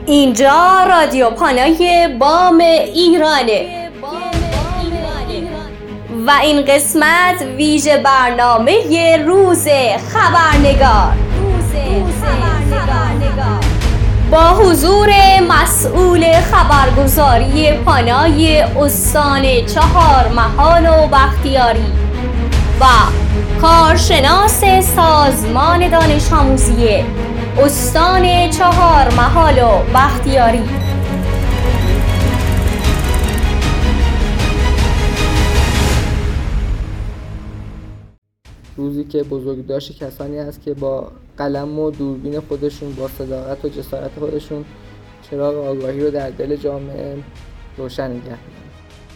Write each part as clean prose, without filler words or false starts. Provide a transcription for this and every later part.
اینجا رادیو پانای بام ایرانه و این قسمت ویژه برنامه روز خبرنگار با حضور مسئول خبرگزاری پانای استان چهارمحال و بختیاری و کارشناس سازمان دانش آموزی استان چهارمحال و بختیاری. روزی که بزرگداشت کسانی است که با قلم و دوربین خودشون با صداقت و جسارت خودشون چراغ آگاهی رو در دل جامعه روشن نگه می‌دارند.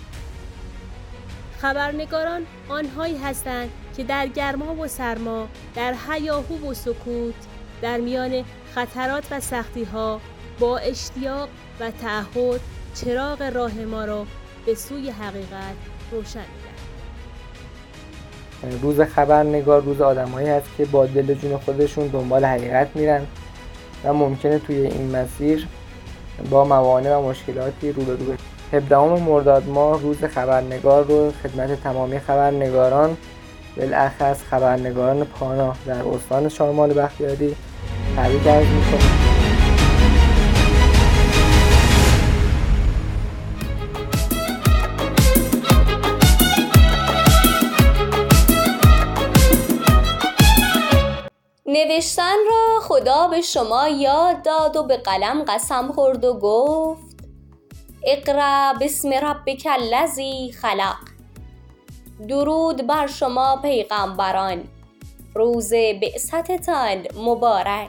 خبرنگاران آنهایی هستند که در گرما و سرما، در هیاهو و سکوت، در میان خطرات و سختی‌ها با اشتیاق و تعهد چراغ راه ما را به سوی حقیقت روشن می‌دهند. روز خبرنگار روز آدمایی هست که با دل و جون خودشون دنبال حقیقت میرن و ممکنه توی این مسیر با موانع و مشکلاتی روبرو بشن. 17 مرداد ماه روز خبرنگار رو خدمت تمامی خبرنگاران، بالاخص خبرنگاران پانا در استان چهارمحال بختیاری تبریک عرض می‌کنم. نوشتن را خدا به شما یاد داد و به قلم قسم خورد و گفت اقرأ باسم ربک الذی خلق. درود بر شما پیغمبران، روز بعثتتان مبارک.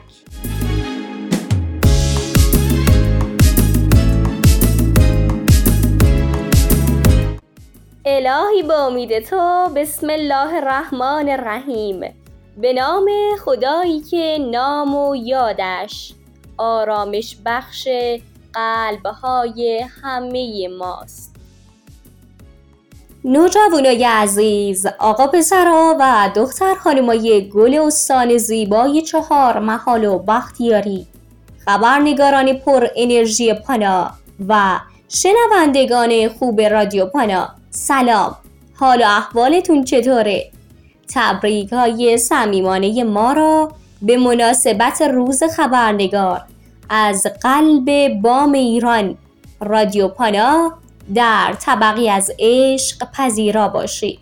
الهی به امید تو، بسم الله الرحمن الرحیم، به نام خدایی که نام و یادش آرامش بخش قلب‌های همه ماست. نوجوانای عزیز، آقا پسرها و دختر خانمای گل استان زیبای چهارمحال و بختیاری، خبرنگاران پر انرژی پانا و شنوندگان خوب رادیو پانا، سلام، حال و احوالتون چطوره؟ تبریک‌های صمیمانه ما را به مناسبت روز خبرنگار از قلب بام ایران رادیو پانا در طبقی از عشق پذیرا باشید.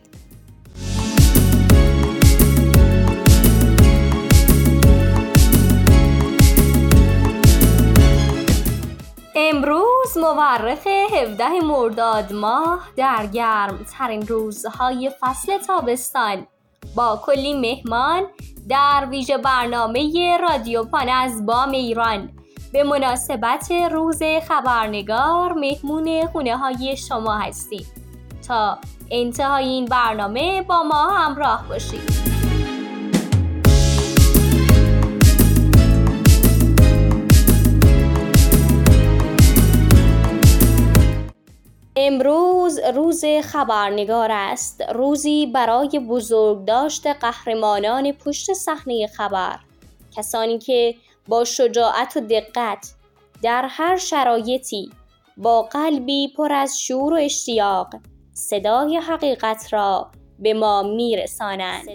امروز مورخ 17 مرداد ماه در گرم ترین روزهای فصل تابستان با کلی مهمان در ویژه برنامه رادیو پانا از بام ایران به مناسبت روز خبرنگار مهمون خونه های شما هستیم. تا انتهای این برنامه با ما همراه باشید. امروز روز خبرنگار است، روزی برای بزرگداشت قهرمانان پشت صحنه خبر، کسانی که با شجاعت و دقت در هر شرایطی با قلبی پر از شور و اشتیاق صدای حقیقت را به ما میرسانند.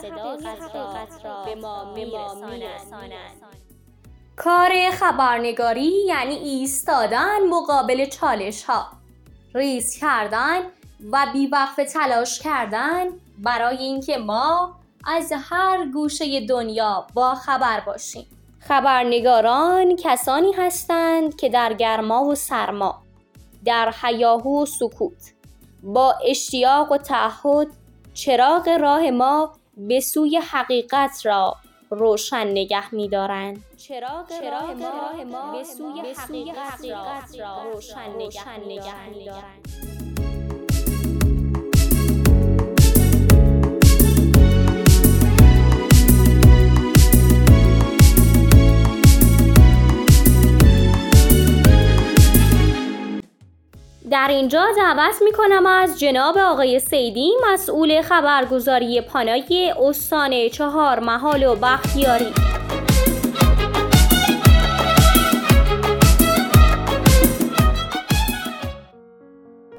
کار خبرنگاری یعنی ایستادن مقابل چالش ها، ریسک کردن و بی‌وقفه تلاش کردن برای اینکه ما از هر گوشه دنیا با خبر باشیم. خبرنگاران کسانی هستند که در گرما و سرما، در هیاهو و سکوت، با اشتیاق و تعهد چراغ راه ما به سوی حقیقت را روشن نگه می‌دارند. چراغ راه ما به سوی حقیقت را روشن نگه می‌دارند. در اینجا دعوت میکنم از جناب آقای سیدی، مسئول خبرگزاری پانای استان چهارمحال و بختیاری.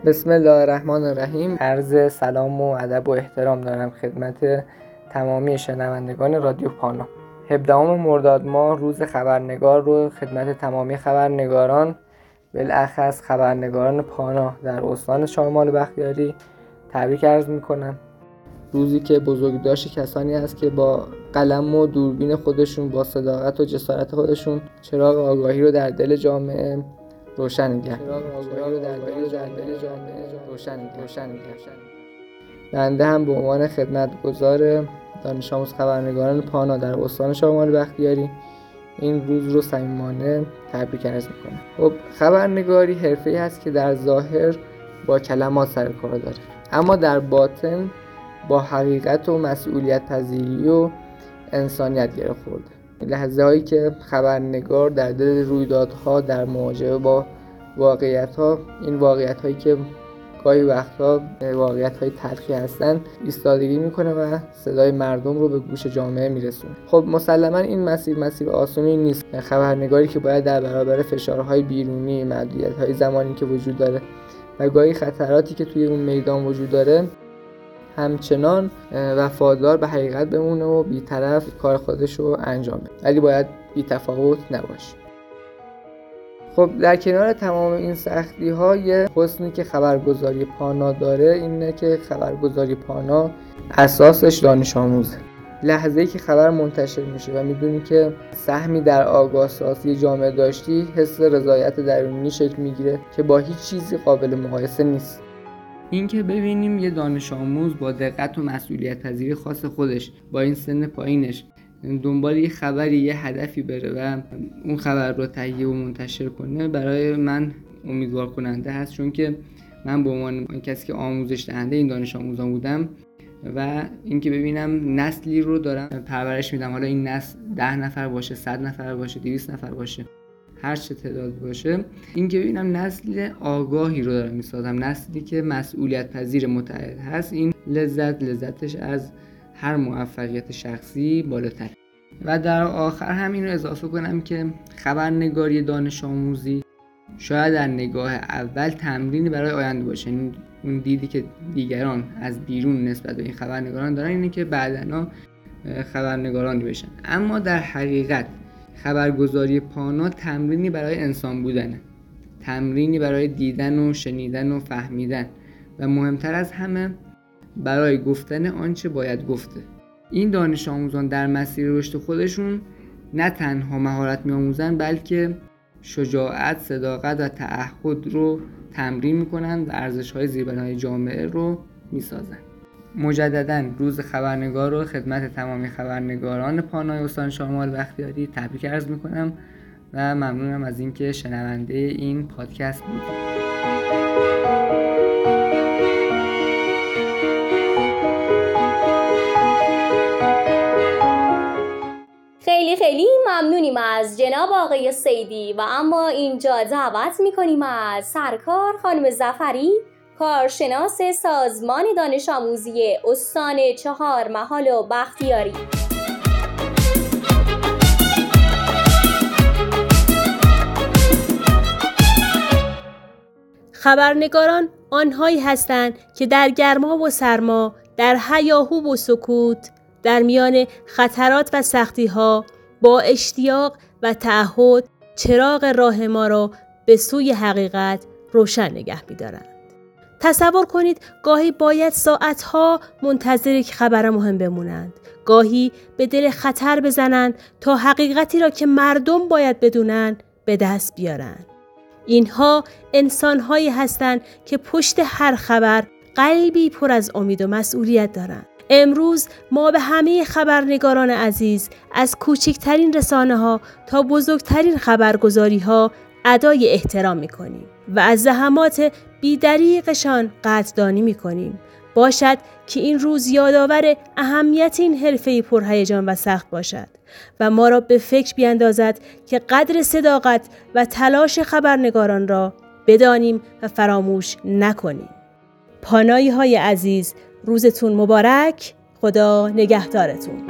بسم الله الرحمن الرحیم. عرض سلام و ادب و احترام دارم خدمت تمامی شنوندگان رادیو پانا. 17 مرداد ماه روز خبرنگار رو خدمت تمامی خبرنگاران، بالاخص خبرنگاران پانا در استان شمال بختیاری تبریک عرض میکنم. روزی که بزرگداشت کسانی است که با قلم و دوربین خودشون، با صداقت و جسارت خودشون چراغ آگاهی رو در دل جامعه روشن نگه. بنده هم به عنوان خدمتگزار دانش آموز خبرنگاران پانا در استان شمال بختیاری این روز رو صمیمانه تبریک عرض میکنم. خب خبرنگاری حرفه‌ای هست که در ظاهر با کلمات سر کار داره، اما در باطن با حقیقت و مسئولیت پذیری و انسانیت گره خورده. لحظه هایی که خبرنگار در دل رویدادها، در مواجهه با واقعیت ها، این واقعیت هایی که گاهی وقتها واقعیت های تلخی هستن، ایستادگی میکنه و صدای مردم رو به گوش جامعه میرسونه. خب مسلما این مسیر آسونی نیست. خبرنگاری که باید در برابر فشارهای بیرونی، محدودیت‌های زمانی که وجود داره و گاهی خطراتی که توی اون میدان وجود داره، همچنان وفادار به حقیقت بمونه و بی‌طرف کار خودش رو انجام بده، ولی باید بی‌تفاوت نباشه. خب در کنار تمام این سختی ها، یه حسنی که خبرگزاری پانا داره اینه که خبرگزاری پانا اساسش دانش آموزه. لحظه‌ای که خبر منتشر میشه و میدونی که سهمی در آگاه سازی جامعه داشتی، حس رضایت درونی شکل میگیره که با هیچ چیزی قابل مقایسه نیست. این که ببینیم یه دانش آموز با دقت و مسئولیت پذیری خاص خودش با این سن پایینش دنبال یه خبری، یه هدفی بره و اون خبر رو تهیه و منتشر کنه، برای من امیدوار کننده هست، چون که من به عنوان کسی که آموزش دهنده این دانش آموزان بودم و اینکه ببینم نسلی رو دارم پرورش میدم، حالا این نسل 10 نفر باشه، 100 نفر باشه، 200 نفر باشه، هر چه تعداد باشه، اینکه ببینم نسل آگاهی رو دارم میسازم، نسلی که مسئولیت پذیر متعهد هست. این لذتش از هر موفقیت شخصی بالاتر. و در آخر همین رو اضافه کنم که خبرنگاری دانش آموزی شاید در نگاه اول تمرینی برای آینده باشه. این دیدی که دیگران از بیرون نسبت به این خبرنگاران دارن اینه که بعداً خبرنگارانی بشن، اما در حقیقت خبرگزاری پانا تمرینی برای انسان بودنه، تمرینی برای دیدن و شنیدن و فهمیدن و مهمتر از همه برای گفتن آنچه باید گفته. این دانش آموزان در مسیر رشد خودشون نه تنها مهارت می‌آموزن، بلکه شجاعت، صداقت و تعهد رو تمرین می‌کنن و ارزش‌های زیربنای جامعه رو می‌سازن. مجدداً روز خبرنگار رو خدمت تمامی خبرنگاران پانای استان شمال بختیاری تبریک عرض می‌کنم و ممنونم از اینکه شنونده این پادکست بودید. خیلی ممنونیم از جناب آقای صیدی و اما اینجا دعوت میکنیم از سرکار خانم ظفری، کارشناس سازمان دانش آموزی استان چهارمحال و بختیاری. خبرنگاران آنهایی هستند که در گرما و سرما، در هیاهو و سکوت، در میان خطرات و سختی‌ها با اشتیاق و تعهد چراغ راه ما را به سوی حقیقت روشن نگه می‌دارند. تصور کنید گاهی باید ساعتها منتظر یک خبر مهم بمونند، گاهی به دل خطر بزنند تا حقیقتی را که مردم باید بدونند به دست بیارند. اینها انسان‌هایی هستند که پشت هر خبر قلبی پر از امید و مسئولیت دارند. امروز ما به همه خبرنگاران عزیز از کوچکترین رسانه‌ها تا بزرگترین خبرگزاری‌ها ادای احترام می‌کنیم و از زحمات بی‌دریغشان قدردانی می‌کنیم. باشد که این روز یادآور اهمیت این حرفه پرهیجان و سخت باشد و ما را به فکر بیندازد که قدر صداقت و تلاش خبرنگاران را بدانیم و فراموش نکنیم. پانایی های عزیز، روزتون مبارک. خدا نگهدارتون.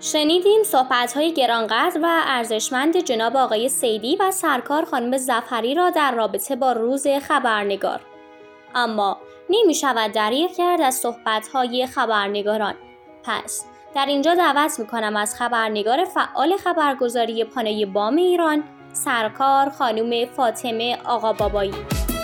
شنیدیم صحبت‌های گرانقدر و ارزشمند جناب آقای صیدی و سرکار خانم ظفری را در رابطه با روز خبرنگار. اما نمی‌شود دریغ کرد از صحبت‌های خبرنگاران. پس در اینجا دعوت می‌کنم از خبرنگار فعال خبرگزاری پانوی بام ایران، سرکار خانم فاطمه آقابابایی.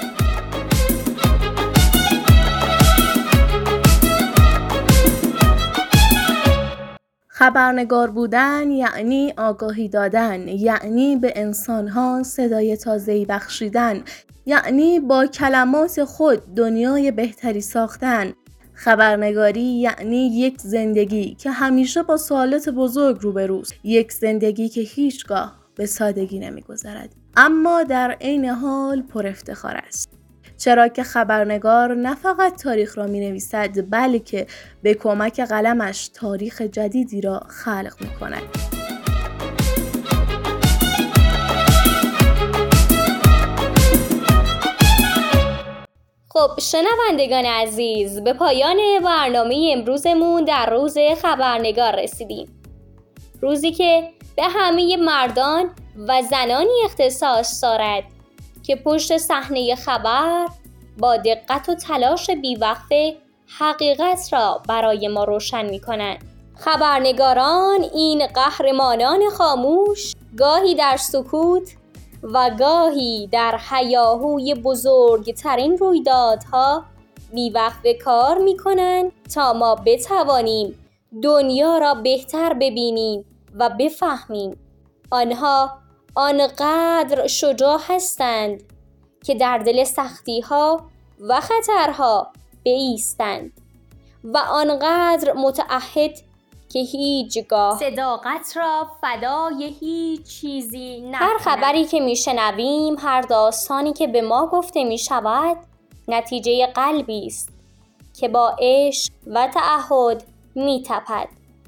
خبرنگار بودن یعنی آگاهی دادن، یعنی به انسان‌ها صدای تازه‌ای بخشیدن، یعنی با کلمات خود دنیای بهتری ساختن. خبرنگاری یعنی یک زندگی که همیشه با سوالات بزرگ روبروست، یک زندگی که هیچگاه به سادگی نمی‌گذرد، اما در عین حال پر افتخار است. چرا که خبرنگار نه فقط تاریخ را می‌نویسد، بلکه به کمک قلمش تاریخ جدیدی را خلق می‌کند. خب شنوندگان عزیز، به پایان برنامه امروزمون در روز خبرنگار رسیدیم. روزی که به همه مردان و زنانی اختصاص دارد که پشت صحنه خبر با دقت و تلاش بی‌وقفه حقیقت را برای ما روشن می‌کنند. خبرنگاران، این قهرمانان خاموش، گاهی در سکوت و گاهی در هیاهوی بزرگترین رویدادها بی‌وقفه کار می‌کنند تا ما بتوانیم دنیا را بهتر ببینیم و بفهمیم. آنها آنقدر شجاع هستند که در دل سختی‌ها و خطرها بایستند و آنقدر متعهد که هیچگاه صداقت را فدای هیچ چیزی نکنند. هر خبری که میشنویم، هر داستانی که به ما گفته میشود، نتیجه قلبی است که با عشق و تعهد میتپد.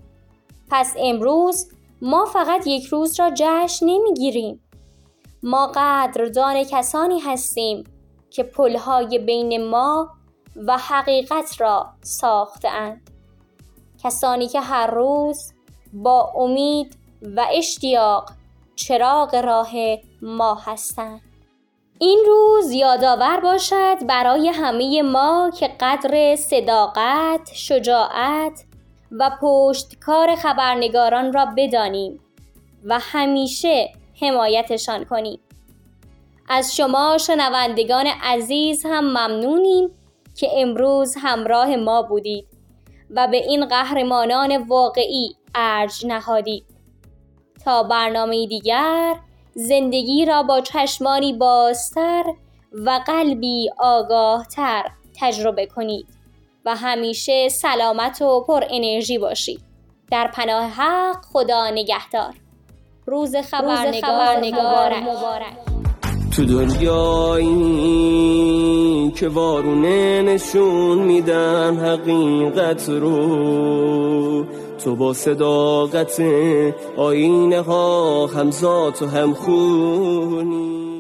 پس امروز ما فقط یک روز را جشن نمیگیریم. ما قدردان کسانی هستیم که پلهای بین ما و حقیقت را ساخته‌اند. کسانی که هر روز با امید و اشتیاق چراغ راه ما هستند. این روز یادآور باشد برای همه ما که قدر صداقت، شجاعت و پشتکار خبرنگاران را بدانیم و همیشه حمایتشان کنیم. از شما شنوندگان عزیز هم ممنونیم که امروز همراه ما بودید و به این قهرمانان واقعی ارج نهادید. تا برنامه دیگر، زندگی را با چشمانی بازتر و قلبی آگاهتر تجربه کنید و همیشه سلامت و پر انرژی باشید. در پناه حق، خدا نگهدار. روز خبرنگار مبارک. تو دنیایی که وارونه نشون میدن حقیقت رو، تو با صداقت آینه ها همزاد و همخونی.